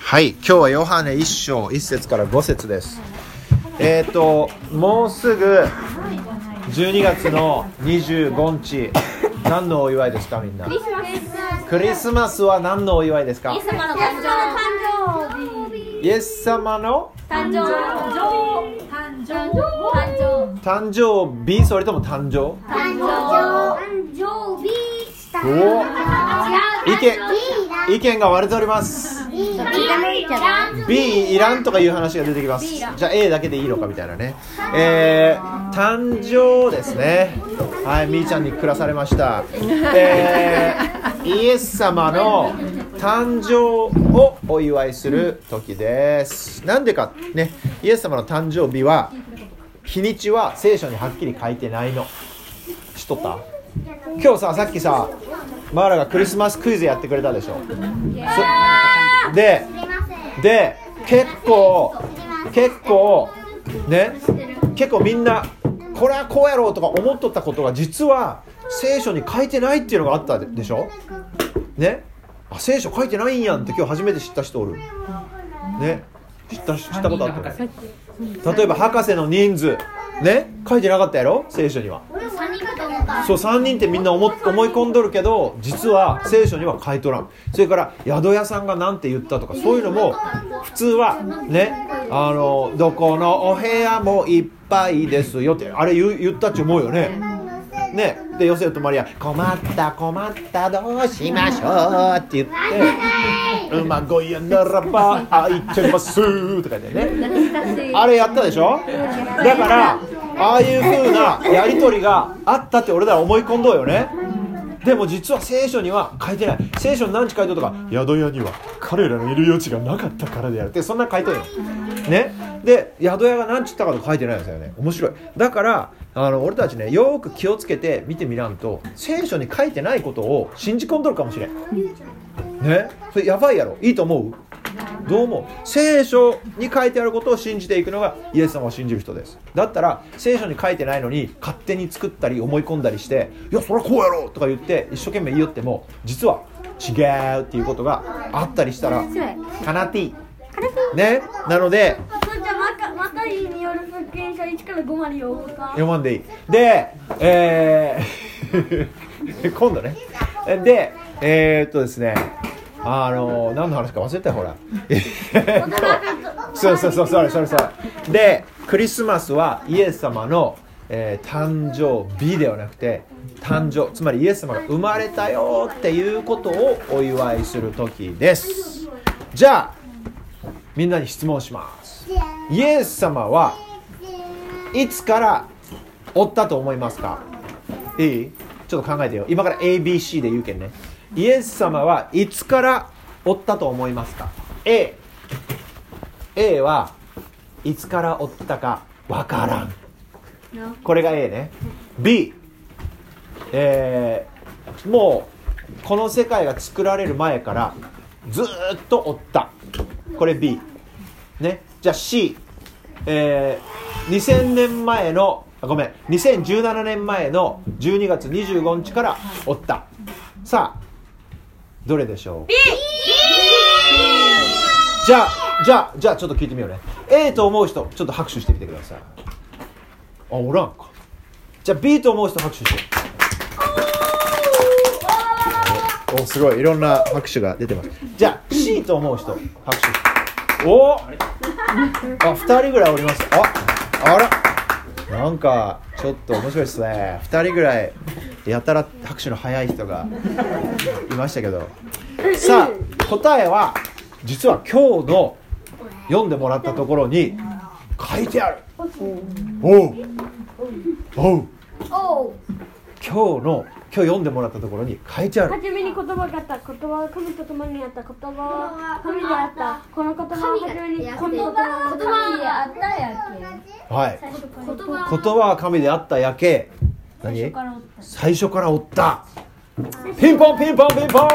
はい、今日はヨハネ1章1節から5節です。もうすぐ12月の25日、何のお祝いですかみんな？クリスマスは何のお祝いですか？ イエス様の誕生日。 イエス様の誕生日、それとも誕生？意見が割れております。B いらんとかいう話が出てきます。じゃあ A だけでいいのかみたいなね。誕生ですね。はい、みーちゃんに暮らされました。イエス様の誕生をお祝いする時です。なんでかね、イエス様の誕生日は日にちは聖書にはっきり書いてないの。知っとった？今日さっきさマーラがクリスマスクイズやってくれたでしょ。で結構みんなこれはこうやろうとか思っとったことが実は聖書に書いてないっていうのがあったでしょね。あ、聖書書いてないんやんって今日初めて知った人おるね。知ったことあった。例えば博士の人数ね、書いてなかったやろ聖書には。そう、3人ってみんな思い込んどるけど実は聖書には書いとらん。それから宿屋さんがなんて言ったとかそういうのも普通はね、どこのお部屋もいっぱいですよってあれ言ったっち思うよね。ね、でヨセフとマリア困ったどうしましょうって言って馬小屋ならば開いてますとか言ってね、あれやったでしょ。だからああいう風なやり取りがあったって俺らは思い込んどうよね。でも実は聖書には書いてない。聖書に何時書いとるとか、宿屋には彼らのいる余地がなかったからであるってそんな書いとるよね。で宿屋が何ちったかと書いてないですよね。面白い。だから俺たちね、よく気をつけて見てみらんと聖書に書いてないことを信じ込んどるかもしれんね。それやばいやろ。いいと思う？どう思う？聖書に書いてあることを信じていくのがイエス様を信じる人です。だったら聖書に書いてないのに勝手に作ったり思い込んだりして、いやそれはこうやろとか言って一生懸命言いよっても実は違うっていうことがあったりしたらカナティね。なのでマタイによる福音書1から5まで読まんでいい。で、今度ね。で、ですね、何の話か忘れたよほら。そうそれ。で、クリスマスはイエス様の、誕生日ではなくて誕生、つまりイエス様が生まれたよっていうことをお祝いする時です。じゃあみんなに質問します。イエス様はいつからおったと思いますか？いい？ちょっと考えてよ。今から ABC で言うけんね。イエス様はいつからおったと思いますか？ A はいつからおったかわからん。これが A ね。B、もうこの世界が作られる前からずっとおった。これ B ね。じゃあ C、2017年前の12月25日からおった。さあどれでしょう？ B。 じゃあちょっと聞いてみようね。 A と思う人ちょっと拍手してみてください。あ、おらんか。じゃあ B と思う人拍手して。お、すごいいろんな拍手が出てます。じゃあ C と思う人拍手して。おあ、2人ぐらいおります。あらなんかちょっと面白いですね。2人ぐらいやたら拍手の早い人がいましたけど、さあ答えは実は今日の読んでもらったところに書いてある。おう今日読んでもらったところに書いてある。 はじめに言葉があった。言葉は神と共にあった。言葉は神であった。この言葉ははじめに言葉は神であったやけ。 はい。言葉は神であったやけ。何？最初からおった。ピンポンピンポンピンポン。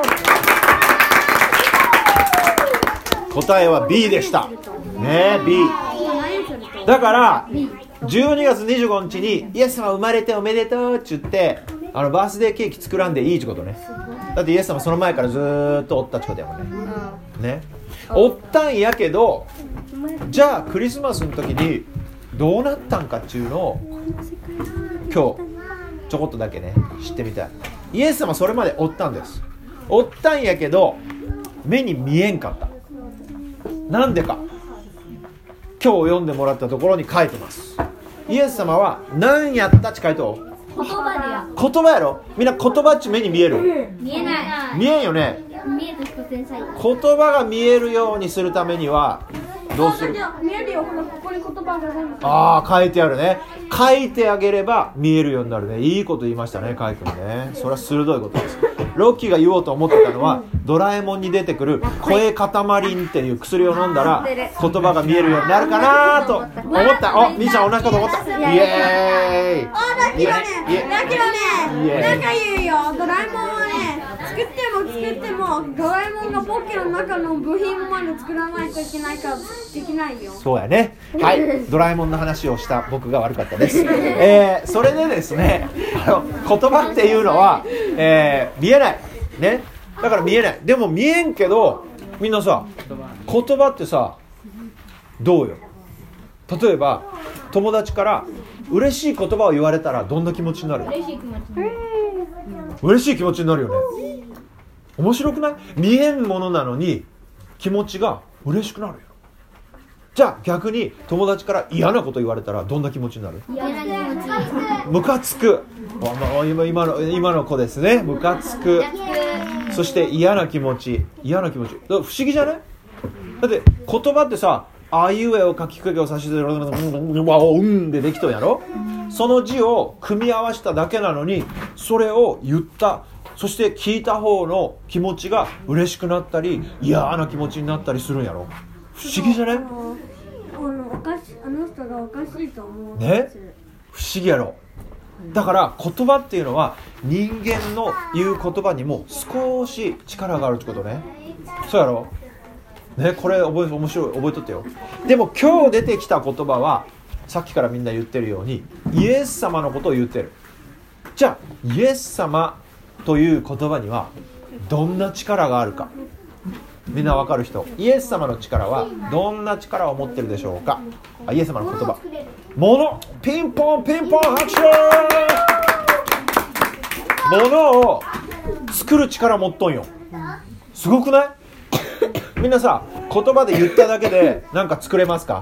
答えは B でしたね。 B だから12月25日にイエス様生まれておめでとうって言ってバースデーケーキ作らんでいいってことね。だってイエス様その前からずーっとおったってことやもんね。ね。 おったんやけど、じゃあクリスマスの時にどうなったんかっていうのを今日ちょこっとだけね知ってみたい。イエス様それまでおったんです。おったんやけど目に見えんかった。なんでか、今日読んでもらったところに書いてます。イエス様は何やったって書いてある。 言葉言葉やろ。みんな言葉っち目に見える？ 見えない。 見えんよね。 見える人天才。 言葉が見えるようにするためにはどうする？ 見えるよ。ここに言葉がある。 ああ、書いてあるね。書いてあげれば見えるようになるね。いいこと言いましたね、カイ君ね。それは鋭いことです。ロッキーが言おうと思ってたのは、ドラえもんに出てくる声カタマリンっていう薬を飲んだら言葉が見えるようになるかなと思った。お、みーちゃん同じこと思った。イエーイ。 だけどね、なんか言うよ。ドラえもんはね、作ってもドラえもんがポッケの中の部品まで作らないといけないからできないよ。 そうやね。はい、ドラえもんの話をした僕が悪かったです。それでですね、言葉っていうのは、見えないね。だから見えない。でも見えんけど、みんなさ、言葉ってさ、どうよ。例えば友達から嬉しい言葉を言われたらどんな気持ちになる？ 嬉しい気持ちになる。 嬉しい気持ちになるよね。面白くない？見えんものなのに気持ちが嬉しくなるよ。じゃあ逆に友達から嫌なこと言われたらどんな気持ちになる？ムカつく。今の子ですね。ムカつく。そして嫌な気持ち。不思議じゃない？だって言葉ってさ、あいうえを書きかけを差し出るうんでできとんやろ。その字を組み合わせただけなのに、それを言った、そして聞いた方の気持ちが嬉しくなったり嫌な気持ちになったりするんやろ。不思議じゃない？ あの人がおかしいと思うね。不思議やろ。だから言葉っていうのは人間の言う言葉にも少し力があるってことね。そうやろね。これ面白い、覚えとってよ。でも今日出てきた言葉はさっきからみんな言ってるようにイエス様のことを言ってる。じゃあイエス様という言葉にはどんな力があるか、みんなわかる人？イエス様の力はどんな力を持ってるでしょうか？イエス様の言葉、物、ピンポン拍手。物を作る力持っとんよ。すごくない？みんなさ、言葉で言っただけでなんか作れますか？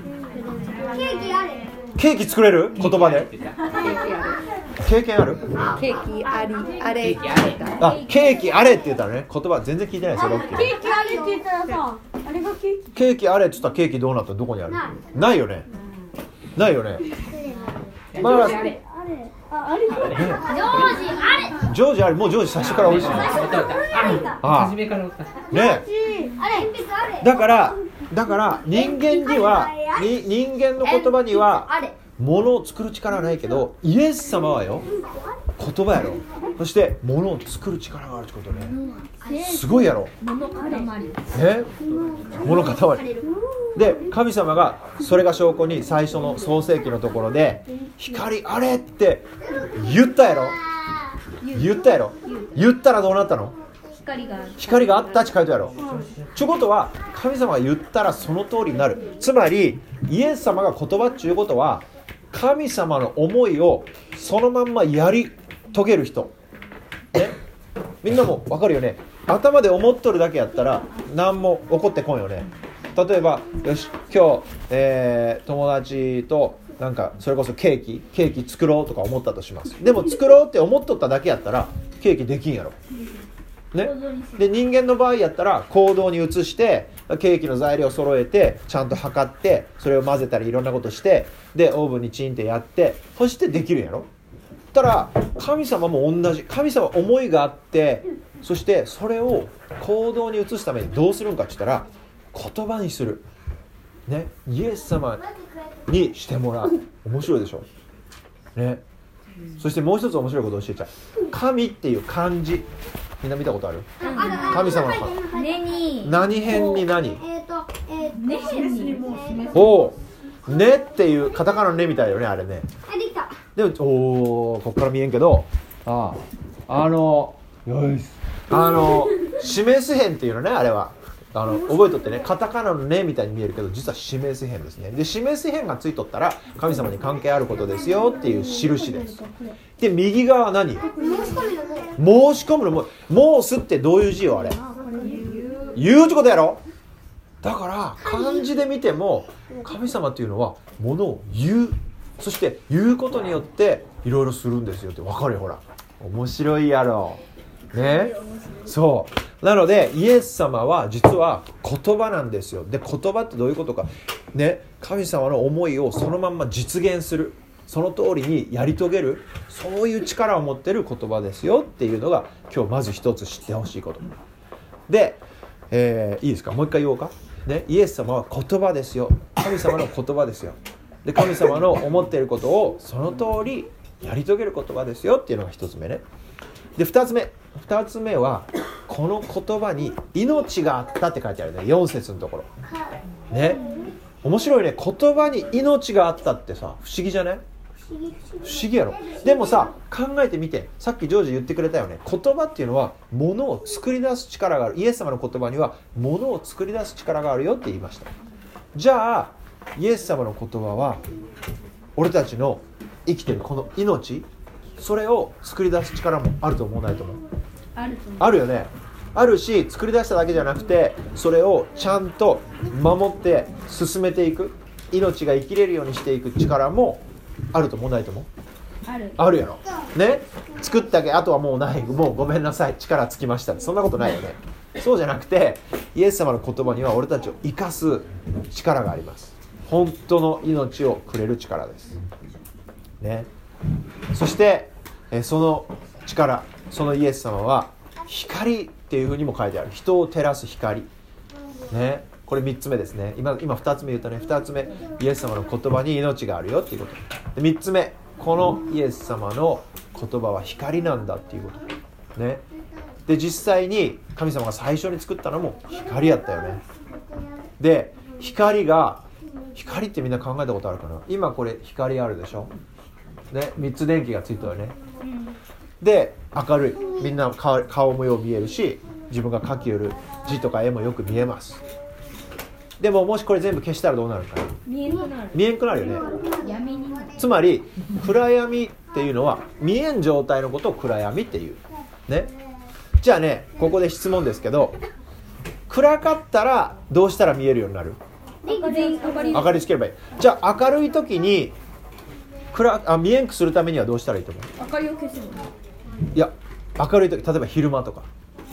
ケーキ作れる？言葉で経験ある？ ケーキあれあ、ケーキあれって言ったらね、言葉全然聞いてないですよ。ロッキーケーキあれって言ったらさ、あれがケーキ？ ケーキあれって言ったらケーキどうなったらどこにある？ないよね。ないよね。まあ、ジョージあれ、もうジョージ最初から美味しい。 初めからおったね。だから人間には人間の言葉には物を作る力はないけど、イエス様はよ、言葉やろ。そして物を作る力があるってことね。すごいやろ。 物塊。 ね、物塊で、神様がそれが証拠に最初の創世記のところで光あれって言ったやろ。言ったらどうなったの？光があったって書いてあるやろ。ちゅうことは神様が言ったらその通りになる。つまりイエス様が言葉っていうことは神様の思いをそのまんまやり遂げる人、ね、みんなも分かるよね。頭で思っとるだけやったら何も起こってこんよね。例えばよし今日、友達となんかそれこそケーキ作ろうとか思ったとします。でも作ろうって思っとっただけやったらケーキできんやろ、ね、で人間の場合やったら行動に移してケーキの材料を揃えてちゃんと測ってそれを混ぜたりいろんなことしてでオーブンにチンってやってそしてできるんやろ。たら神様も同じ。神様は思いがあってそしてそれを行動に移すためにどうするんかって言ったら言葉にする、ね、イエス様にしてもらう。面白いでしょ、ね、そしてもう一つ面白いことを教えちゃう。神っていう漢字みんな見たことある？神様の漢字何編に何？おー、ねっていうカタカナのねみたいよねあれね。でもこっから見えんけどよし示す編っていうのねあれは。 覚えとってね、カタカナのねみたいに見えるけど実は示す辺ですね。で示す辺がついとったら神様に関係あることですよっていう印です。で右側は何？申し込むの申すってどういう字よあれ？言うってことやろ。だから漢字で見ても神様っていうのはものを言う、そして言うことによっていろいろするんですよって分かるよ。ほら面白いやろね。そうなのでイエス様は実は言葉なんですよ。で言葉ってどういうことかね、神様の思いをそのまんま実現する、その通りにやり遂げる、そういう力を持ってる言葉ですよっていうのが今日まず一つ知ってほしいことで、いいですか、もう一回言おうかね。イエス様は言葉ですよ。神様の言葉ですよ。で神様の思っていることをその通りやり遂げる言葉ですよっていうのが一つ目ね。で二つ目はこの言葉に命があったって書いてあるね、4節のところね。面白いね。言葉に命があったってさ、不思議じゃない？不思議やろ。でもさ考えてみて、さっきジョージ言ってくれたよね。言葉っていうのは物を作り出す力がある。イエス様の言葉には物を作り出す力があるよって言いました。じゃあイエス様の言葉は俺たちの生きてるこの命、それを作り出す力もあると思わないと思う？あるよね。あるし、作り出しただけじゃなくてそれをちゃんと守って進めていく、命が生きれるようにしていく力もあると思わないと思う？あるやろね。作ったけあとはもうない、もうごめんなさい力尽きました、そんなことないよね。そうじゃなくてイエス様の言葉には俺たちを生かす力があります。本当の命をくれる力ですね。そしてその力、そのイエス様は光っていうふうにも書いてある。人を照らす光ね。これ3つ目ですね。今2つ目言ったね。2つ目イエス様の言葉に命があるよっていうこと。で3つ目、このイエス様の言葉は光なんだっていうことね。で実際に神様が最初に作ったのも光やったよね。で光ってみんな考えたことあるかな。今これ光あるでしょね。3つ電気がついたよね。で明るい、みんな 顔もよう見えるし、自分が書きよる字とか絵もよく見えます。でももしこれ全部消したらどうなるかな。見えんくなるよね。闇になる。つまり暗闇っていうのは見えん状態のことを暗闇っていうね。じゃあね、ここで質問ですけど、暗かったらどうしたら見えるようになる？明かりつければいい。じゃあ明るい時に見えんくするためにはどうしたらいいと思う？ 明かりを消すの？ いや、明るい時、例えば昼間とか。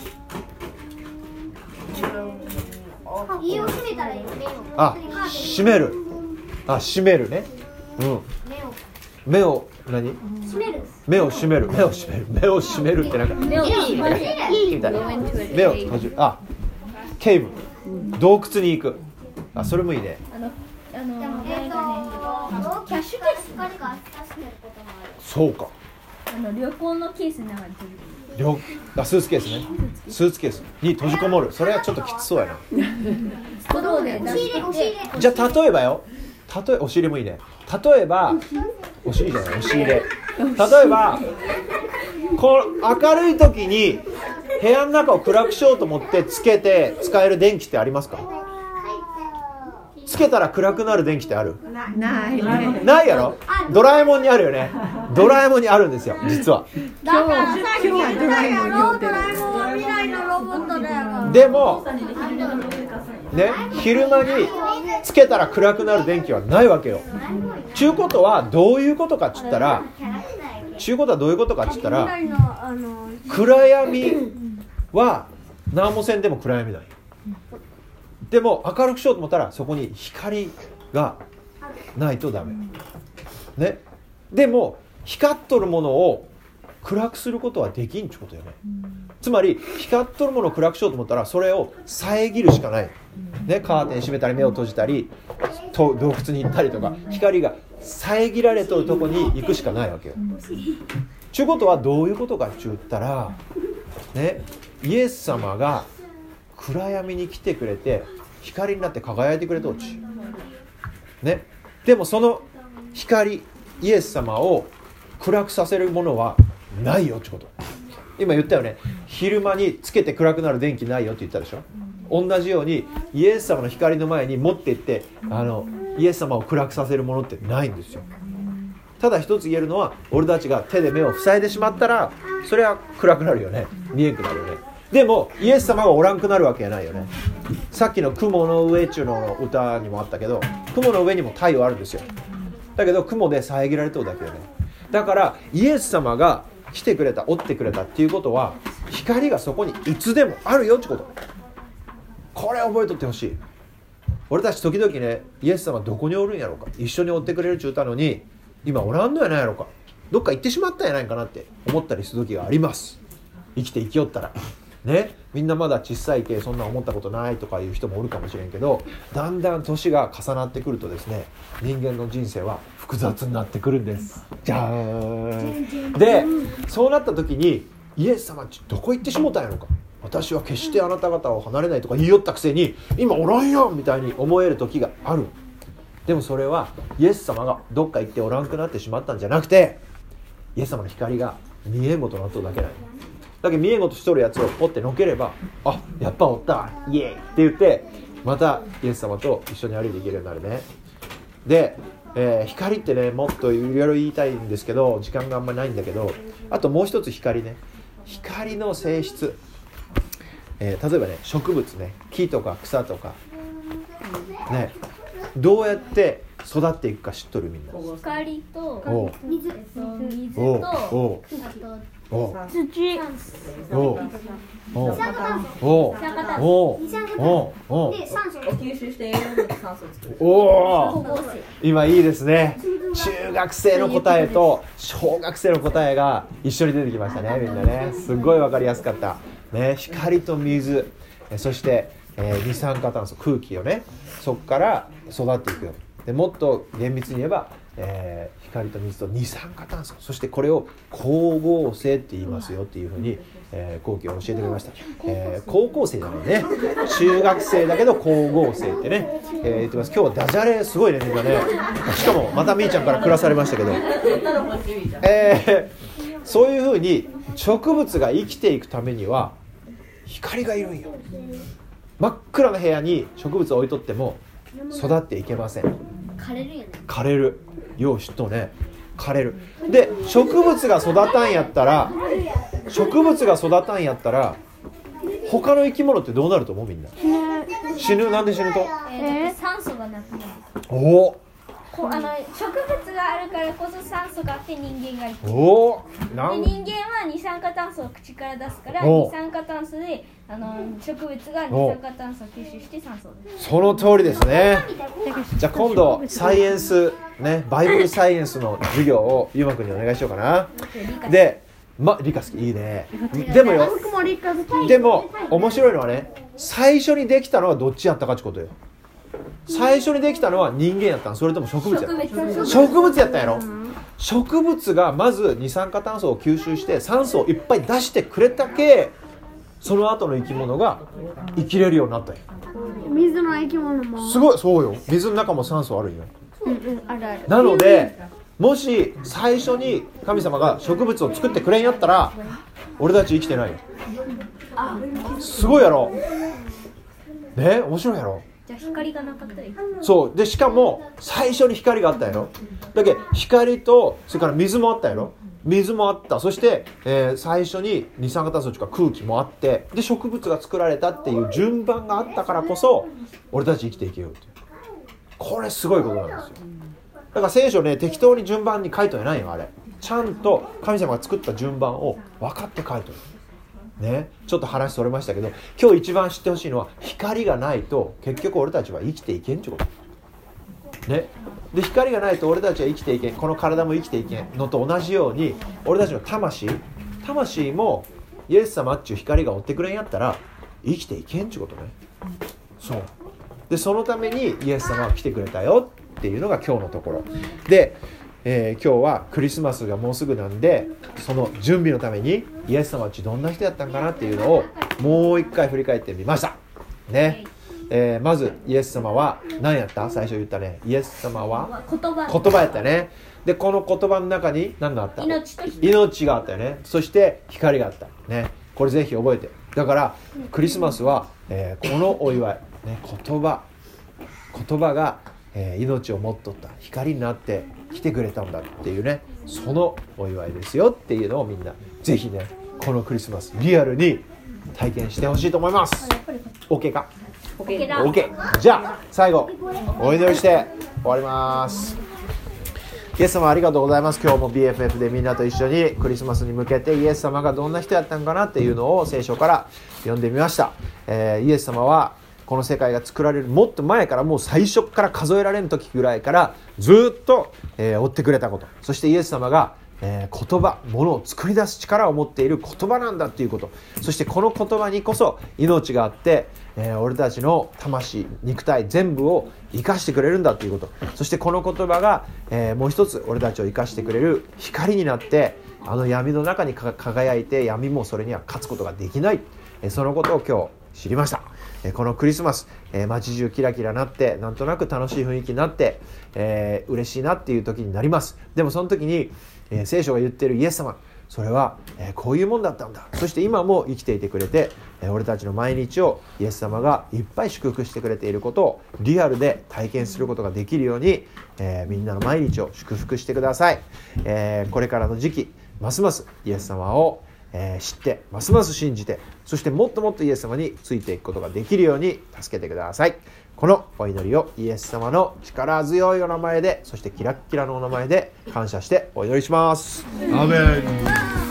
家を閉めたらいい。 閉める。閉めるね。目を何？ 閉める。 目を閉める。目を閉めるってなんかいいみたいな。目を閉じる。ケイブ、洞窟に行く。それもいいね。 キャッシュケース光が助けることもある。 そうか。 旅行のケースの中に閉じる。スーツケースね。スーツケースに閉じこもる。それはちょっときつそうやな。じゃあ例えばよ。押し入れもいいね。例えば押し入れじゃない、押し入れ。例えばこの明るい時に部屋の中を暗くしようと思ってつけて使える電気ってありますか？つけたら暗くなる電気ってある？ないやろ。ドラえもんにあるよね。ドラえもんにあるんですよ実は。 だからさっき言ったやろ、ドラえもんは未来のロボットだよ。 でもね、昼間につけたら暗くなる電気はないわけよ。ちゅうことはどういうことかっつったら、暗闇は何もせんでも暗闇だよ。でも明るくしようと思ったらそこに光がないとダメね。でも光っとるものを暗くすることはできんってことよね。つまり光っとるものを暗くしようと思ったらそれを遮るしかないね。カーテン閉めたり目を閉じたり洞窟に行ったりとか、光が遮られとるとこに行くしかないわけよ。ちゅうことはどういうことかって言ったらね、イエス様が暗闇に来てくれて光になって輝いてくれとうちね。でもその光、イエス様を暗くさせるものはないよってこと。今言ったよね。昼間につけて暗くなる電気ないよって言ったでしょ。 同じようにイエス様の光の前に持っていってイエス様を暗くさせるものってないんですよ。ただ一つ言えるのは、俺たちが手で目を塞いでしまったらそれは暗くなるよね、見えんくなるよね。でもイエス様がおらんくなるわけじゃないよね。さっきの雲の上中の歌にもあったけど、雲の上にも太陽あるんですよ。だけど雲で遮られてるだけよね。だからイエス様が来てくれた、追ってくれたっていうことは、光がそこにいつでもあるよってこと。これ覚えとってほしい。俺たち時々ね、イエス様どこにおるんやろうか、一緒に追ってくれるって言ったのに今おらんのやないやろうか、どっか行ってしまったんやないかなって思ったりする時があります。生きて生きよったらね、みんなまだ小さいけそんな思ったことないとかいう人もおるかもしれんけど、だんだん年が重なってくるとですね、人間の人生は複雑になってくるんです。じゃーん。で、そうなった時にイエス様どこ行ってしもたんやろか、私は決してあなた方を離れないとか言いよったくせに今おらんやんみたいに思える時がある。でもそれはイエス様がどっか行っておらんくなってしまったんじゃなくて、イエス様の光が見えんごとなっとるだけない。だけど見えんごとしとるやつをポッてのければ、あ、やっぱおったイエーイって言ってまたイエス様と一緒に歩いていけるようになるね。で、光ってね、もっといろいろ言いたいんですけど時間があんまりないんだけど、あともう一つ光ね、光の性質、例えばね、植物ね、木とか草とかね、どうやって育っていくか知っとる？みんな。 光と水とお土。 で酸素吸収して栄養分と酸素を作る。 お、今いいですね。中学生の答えと小学生の答えが一緒に出てきましたね、みんなね。すごい分かりやすかったね。光と水、そして二酸化炭素、空気をね、そこから育っていくよ。でもっと厳密に言えば、光と水と二酸化炭素、そしてこれを光合成って言いますよっていうふうに後期は教えてくれました。高校生じゃないね、中学生だけど光合成ってね、言ってます。今日はダジャレすごいね、みんなね。しかもまたみーちゃんから下されましたけど、そういうふうに植物が生きていくためには光がいるんよ。真っ暗な部屋に植物を置いとっても育っていけません。 枯れるよね。 枯れる。よう知っとね、枯れる。で、植物が育たんやったら他の生き物ってどうなると思う？みんな死ぬ。なんで死ぬと？ 酸素がなくなる。 お植物があるからこそ酸素があって人間が生きてる。 おで人間は二酸化炭素を口から出すから、二酸化炭素で植物が二酸化炭素を吸収して酸素を出す。 その通りですね。じゃあ今度サイエンスね、バイブルサイエンスの授業をゆうまくんにお願いしようかな。で、理科好きいいね。でもよ、 僕も理科好き。 でも面白いのはね、最初にできたのはどっちやったかってことよ。最初にできたのは人間やったん、それとも植物やったん？植物やったんやろ。植物がまず二酸化炭素を吸収して酸素をいっぱい出してくれたけ、その後の生き物が生きれるようになったんや。 水の生き物もすごい、そうよ。水の中も酸素あるんよ。 あるある。 なのでもし最初に神様が植物を作ってくれんやったら俺たち生きてないよ。すごいやろね、面白いやろ。 じゃあ光がなかったらいい。 そうで、しかも最初に光があったやろ。だけど光とそれから水もあったやろ。水もあった。そして、最初に二酸化炭素とか空気もあって、で植物が作られたっていう順番があったからこそ俺たち生きていけようっていう、これすごいことなんですよ。だから聖書ね、適当に順番に書いとんやないよ。あれちゃんと神様が作った順番を分かって書いとるね。ちょっと話それましたけど、今日一番知ってほしいのは、光がないと結局俺たちは生きていけんってことね。で光がないと俺たちは生きていけん、この体も生きていけんのと同じように、俺たちの魂もイエス様っちゅう光が追ってくれんやったら生きていけんってことね。そうで、そのためにイエス様が来てくれたよっていうのが今日のところで、今日はクリスマスがもうすぐなんで、その準備のためにイエス様っちどんな人やったんかなっていうのをもう一回振り返ってみましたね。まずイエス様は何やった？最初言ったね。イエス様は言葉やったね。でこの言葉の中に何があった？命があったよね。そして光があったね。これぜひ覚えて。だからクリスマスはこのお祝い、ね、言葉が、命を持っとった光になって来てくれたんだっていうね、そのお祝いですよっていうのをみんなぜひね、このクリスマスリアルに体験してほしいと思います。 OK か？ OK。 じゃあ最後お祈りして終わります。イエス様ありがとうございます。今日も BFF でみんなと一緒にクリスマスに向けてイエス様がどんな人やったんかなっていうのを聖書から読んでみました。イエス様はこの世界が作られるもっと前から、もう最初から数えられる時ぐらいからずっと、追ってくれたこと、そしてイエス様が、言葉、物を作り出す力を持っている言葉なんだっていうこと、そしてこの言葉にこそ命があって、俺たちの魂、肉体全部を生かしてくれるんだということ、そしてこの言葉が、もう一つ俺たちを生かしてくれる光になって、あの闇の中に輝いて、闇もそれには勝つことができない、そのことを今日知りました。このクリスマス、街中キラキラなって、なんとなく楽しい雰囲気になって、嬉しいなっていう時になります。でもその時に、聖書が言っているイエス様、それは、こういうもんだったんだ。そして今も生きていてくれて、俺たちの毎日をイエス様がいっぱい祝福してくれていることをリアルで体験することができるように、みんなの毎日を祝福してください。これからの時期、ますますイエス様を知って、ますます信じて、そしてもっともっとイエス様についていくことができるように助けてください。このお祈りをイエス様の力強いお名前で、そしてキラッキラのお名前で感謝してお祈りします。アーメン。